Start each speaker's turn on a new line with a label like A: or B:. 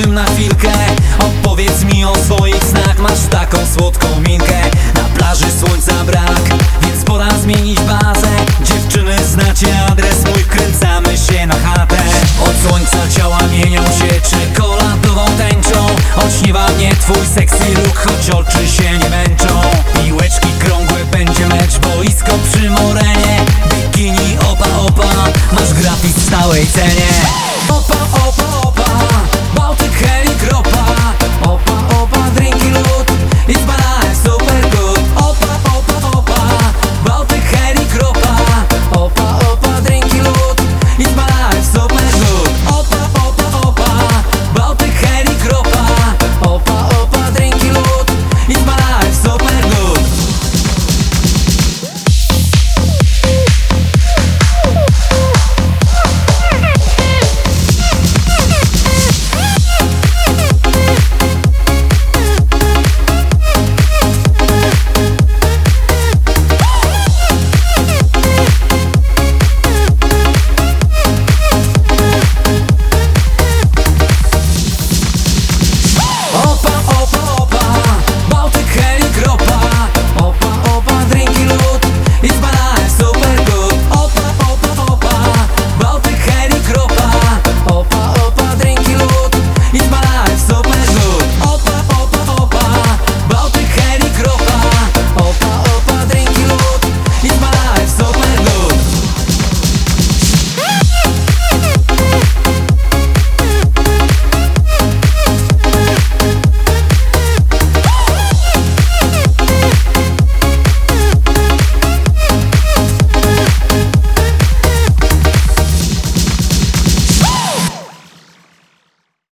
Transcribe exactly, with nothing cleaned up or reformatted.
A: usiadłbym na chwilkę. Opowiedz mi o swoich snach, masz taką słodką minkę. Na plaży słońca brak, więc pora zmienić bazę. Dziewczyny, znacie adres mój, wkręcamy się na chatę. Od słońca ciała mienią się czekoladową tęczą. Odśniewa mnie twój sexy look, choć oczy się nie męczą. Piłeczki krągłe, będzie mecz, boisko przy morenie. Bikini, opa, opa, masz gratis w stałej cenie. Opa,